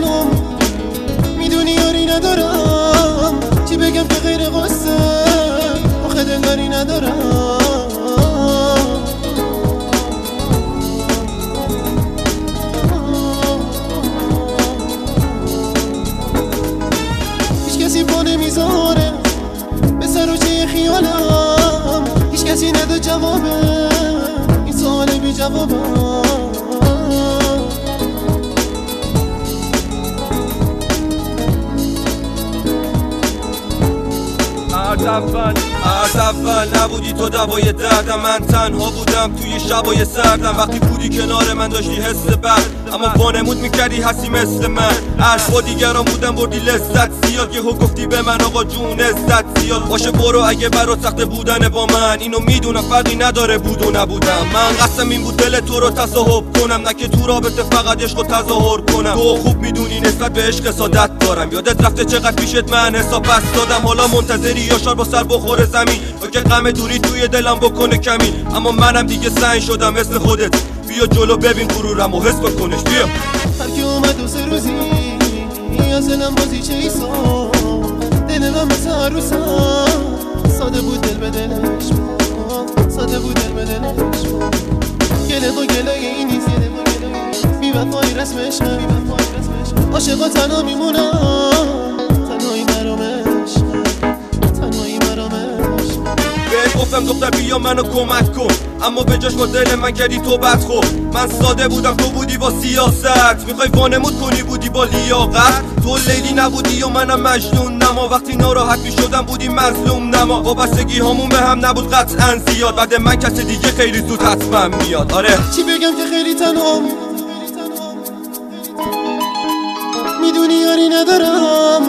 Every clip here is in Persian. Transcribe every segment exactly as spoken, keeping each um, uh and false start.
تنم، میدونی یاری ندارم، چی بگم که غیر قصه آخه دلداری ندارم. هیچ کسی پا نمیذاره به سر و چه خیالم، هیچ کسی نداد جوابه این سوال بی جوابم. از اول از اول نبودی تو دوای دردم، من تنها بودم توی شبای سردم. وقتی بودی کنار من داشتی حس بد، اما وانمود میکردی هستی مثل من. از با دیگران بودم بردی لذت زیاد، یهو گفتی به من آقا جون عزت زیاد. باشه برو اگه برات سخت بودن با من، اینو میدونم فرقی نداره بود و نبودم. من قصدم این بود دل تو رو تصاحب کنم، نه که تو رابطه فقط عشق و تظاهر کنم. تو خوب میدونی نسبت به عشق سادت دارم، یادت رفته چقدر پیشت من حساب پس دادم. حالا منتظری یاشار با سر بخوره زمین تا که غم دوری توی دلم بکنه کمی. اما منم دیگه سنگ شدم مثل خودت، بیا جلو ببین غرورم و حس بکنش. بیا هر کی اومد دو سه روزی از دلم بازی چه ایسا، دل من مثل عروسم ساده بود دل به دلش، ساده بود دل به دلش. گله با گله این نیست، بی وفایی رسمش، عاشقا تنها میمونم، تنهایی مرامش، تنهایی مرامش. بهت گفتم دختر بیا منو کمک کن، اما به جاش با دل من کردی تو بد خور. من ساده بودم تو بودی با سیاست، میخوای وانمود کنی بودی با لیاقت. تو لیلی نبودی و منم مجنون نما، وقتی ناراحت میشدم بودی مظلوم نما. وابستگی همون به هم نبود قطعا زیاد، بعد من کس دیگه خیلی زود حتما میاد. آره چی بگم که خیلی تنهام، میدونی یاری ندارم.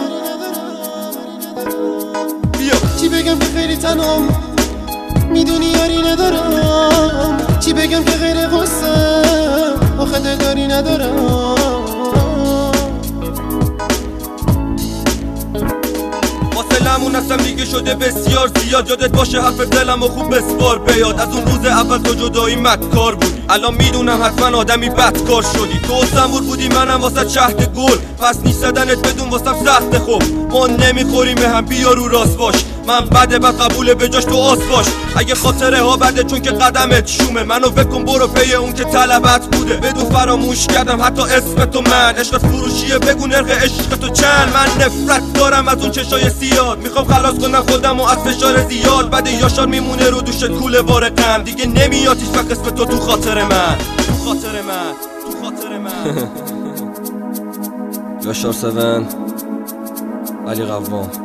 بیا چی بگم که خیلی تنهام، میدونی یاری ندارم. چی بگم که غیر قصه آخه دلداری ندارم. فاصلمون اصلا دیگه شده بسیار زیاد، یادت باشه حرف دلم و خوب بسپار بیاد. از اون روز اول تو جدایی مکار بودی، الان میدونم حتما آدمی بدکار شدی. تو زنبور بودی منم واسه شهد گل، پس نیست زدنت بدون واسم سخت. خوب ما نمیخوریم به هم، بیا رو راست باش. من بده بد قبوله به جاش تو آس باش. اگه خاطره ها بده چون که قدمت شومه، منو بکن برو پی اون که طلبت بوده. بدون فراموش کردم حتی اسم تو، من عشقت فروشیه بگو نرخ عشق تو چند. من نفرت دارم از اون چشای سیاد، میخوام خلاص کنم خودم و از فشار زیاد. بعد یاشار میمونه رو دوشت کوله بار غم، دیگه نمیاد هیچ وقت اسم تو تو خاطر من، تو خاطر من، تو خاطر من. یاشار سون علی قوام.